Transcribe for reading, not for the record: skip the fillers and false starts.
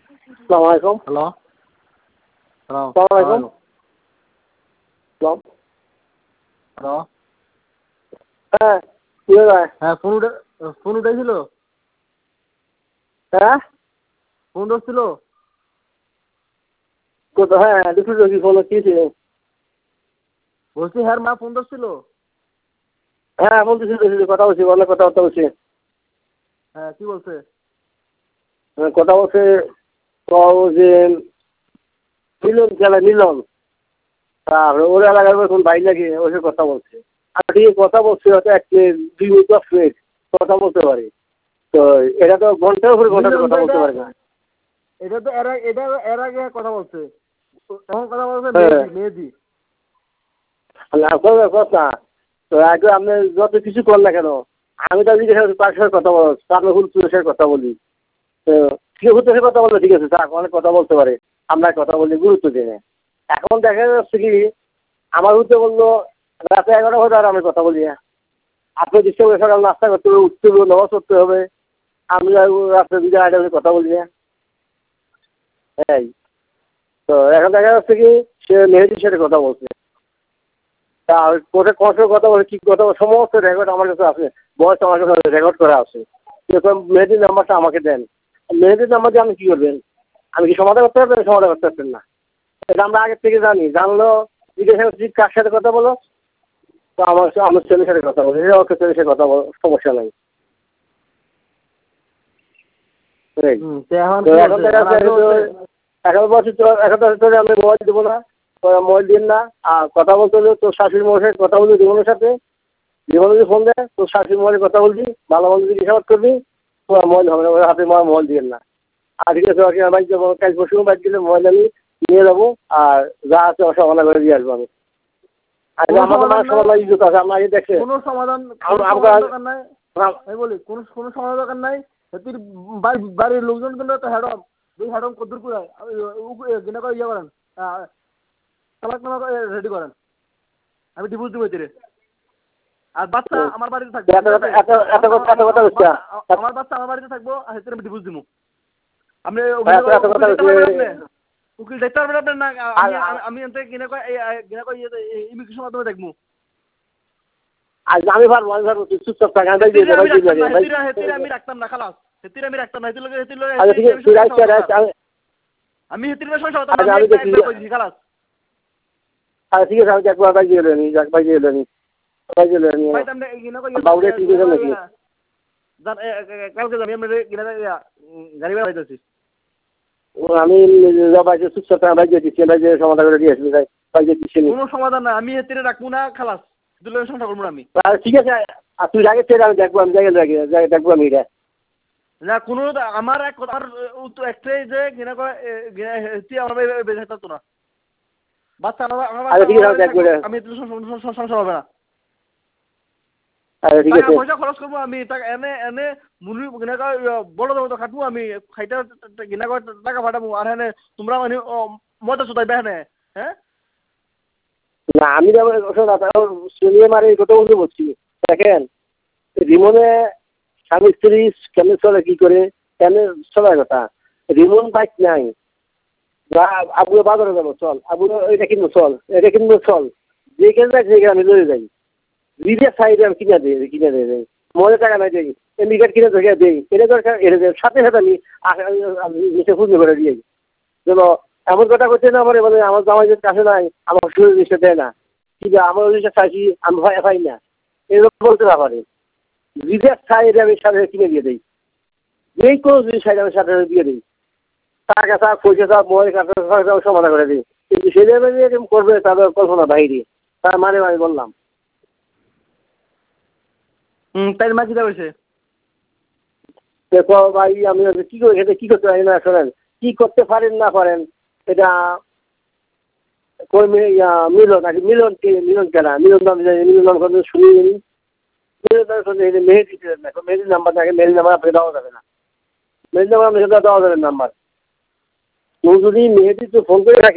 আসসালামু আলাইকুম। Hello. Hello. আসসালামু আলাইকুম। হ্যালো। হ্যালো। হ্যাঁ, কি ভাই? হ্যাঁ, ফোন উঠাইছিল? হ্যাঁ? ফোন ধরছিল? হ্যাঁ, দুপুরে কি ফোন কি ছিল? বলছি হ্যাঁ মা ফোন ধরছিল? হ্যাঁ, বলতেছি কথা বলছি, অনেক কথাবার্তা বলছি। হ্যাঁ, কি বলছে? কথা বলছে যে মিলন খেলা মিলন। আর ওর এলাকার এখন বাইরে লাগে ওসে কথা বলছে। আর ঠিক কথা বলছে হয়তো 1 মিনিট 2 মিনিট 10 মিনিট কথা বলতে পারে। তো এটা তো ঘন্টার উপরে ঘন্টা মিলন কথা তো বলতে পারে না। এটা তো এর আগে কথা বলছে। এখন কথা বলছে হ্যাঁ। মেহেদি। না কথা তো আগে আপনি যত কিছু করেন না কেন আমি তো তার সাথে কথা বল আপনার হুলপুরের সাথে কথা বলি। তো ঠিক সাথে কথা বললে ঠিক আছে স্যার অনেক কথা বলতে পারে আপনার কথা বললে গুরুত্ব দিয়ে নেয়। এখন দেখা যাচ্ছে কি আমার উঠতে বললো রাতে 11টা বাজে আর আমি কথা বলি না। আপনি দৃষ্টি করে সকাল নাস্তা করতে হবে উঠতে হবে নামাজ পড়তে হবে আমি রাত্রে 2টা 2:30 বাজে কথা বলি না। এই তো এখন দেখা যাচ্ছে কি সে মেহেদির সাথে কথা বলছে। আর কোথায় কত কথা বলে কি কথা বলে সমস্ত রেকর্ড আমার কাছে আছে। বয়স আমার কাছে রেকর্ড করা আছে। এরকম মেহেদির নাম্বারটা আমাকে দেন। মেহেদির নাম্বার দিয়ে আপনি কী করবেন? আমি কি সমাধান করতে পারবেন? সমাধান করতে পারবেন না। এটা আমরা আগের থেকে জানি। জানলেও জিজ্ঞাসা করছি কার সাথে কথা বলো? তো আমার ছেলের সাথে কথা বলো। ওকে ছেলের সাথে কথা বলো সমস্যা নাই। এই এখন তো এখন দেখা যাচ্ছে এখন বলছি এখন তোরে আমি মোবাইল দেবো না মোবাইল দিন না আর কথা বলতে হলে তোর শাশুড়ি মোবাইলের সাথে কথা বলবি জীবনের সাথে জীবনে যদি ফোন দেয় তোর শাশুড়ি মোবাইলে কথা বলবি ভালো মন্দ যদি হিসাব করবি তোর মোবাইল হবে না ওর হাতে মোবাইল দিন না। আর ঠিক আছে ওকে বাইক যাবো কাল পরশু বাইক গেলে মোবাইল আমি নিয়ে যাবো আর যা আছে অসমানা করে দিয়ে আসবো আমি। আর আমাদের মানুষ সমাধান ইজ্জত আছে আমরা আগে দেখছে কোনো সমাধান দরকার নাই। আমি বলি কোনো সমাধান দরকার নাই। তুই বাড়ির লোকজন কিন্তু তো হেডম দুই হেডম কদ্দুর করে গিনা করে ইয়ে করেন তালাক নামা রেডি করেন আমি ডিভোর্স দিব এতে। আর বাচ্চা আমার বাড়িতে থাকবে আমার বাচ্চা আমার বাড়িতে থাকবো আর সেটা আমি ডিভোর্স দিব। আপনি উকিল দেখতে পারবেন আপনার না আমি এতে গিনা করে ইমিগ্রেশন মাধ্যমে দেখবো। আমি পারবো তুই চুপচাপ থাক আমি রাখতাম না খালাস হেতির আমি রাখতাম না আমি হেতির সমস্যা হতাম না আমি একবার কইছি খালাস। ঠিক আছে আমি একবার বাইক দিয়ে এলেনি বাইক দিয়ে এলেনি বাইক দিয়ে এলেনি বাবুরে কি দিয়েছেন নাকি কালকে যাবি আমরা গাড়ি ভাড়া পাইতেছি। আমি বাইকে চুপচাপ বাইক দিয়ে দিচ্ছি বাইক দিয়ে সমাধান করে দিয়ে আসবি বাইক দিয়ে দিচ্ছি কোনো সমাধান না আমি হেতিরে রাখবো না খালাস সংসার করবো না আমি। ঠিক আছে আর তুই আগে ছেড়ে আমি দেখবো আমি জায়গায় দেখবো আমি এটা না কোনো আমার একটাই যে ঘৃণা করে আমার বেঁচে থাকতো না বাচ্চা আমি সংসার হবে না। পয়সা খরচ করবো আমি এনে এনে মুরগি বড় তো খাটবো আমি খাইতে ঘৃণা করে টাকা পাঠাবো আর হ্যাঁ তোমরা মানে মজা চোদাই বেহনে হ্যাঁ না আমি শুনিয়ে মারে এই কথা বলছি দেখেন রিমনে স্বামী স্ত্রী কেন চলে কি করে কেন চলার কথা রিমন বাইক নাই আবুকে বাজারে যাবো চল আবু এটা কিনবো চল এটা কিনবো চল যেখানে যাই সেখানে আমি লড়ে যাই নিজের সাইডে আমি কিনে দিয়ে যাই মনে টাকা নাই দিই এমনিকার কিনে দেখে দিই এটা দরকার এটা সাথে সাথে আমি নিচে খুঁজে করে দিই যেন এমন কথা করছে না আমার বলে আমার জামাইদের কাছে নাই আমার শরীর জিনিসটা দেয় না কিন্তু আমার জিনিসটা চাইছি আমি ভয় পাই না এরকম বলতে না পারে নিজের সাইডে আমি সাথে কিনে দিয়ে দিই যেই কোনো জিনিস সাইডে আমি সাথে দিয়ে দিই টাকা চাপ পয়সা চাপ মোবাইল কাছে সমাধান করে দিই কিন্তু সে এরকম করবে তাদের কল্পনা বাইরে তার মানে আমি বললাম তাই মা কিটা হয়েছে দেখো ভাই আমি কি করে খেতে কি করতে পারি না শোনেন কি করতে পারেন না পারেন এটা মিলন আর মিলন কেনা মিলন নাম শুনিয়ে নি মেহেদির নাম্বার থাকে মেহেদির নাম্বার আপনাকে দেওয়া যাবে না মেহেদির নাম্বার আপনাকে দেওয়া যাবে নাম্বার কেউ যদি মেহেদির ফোন করে থাকে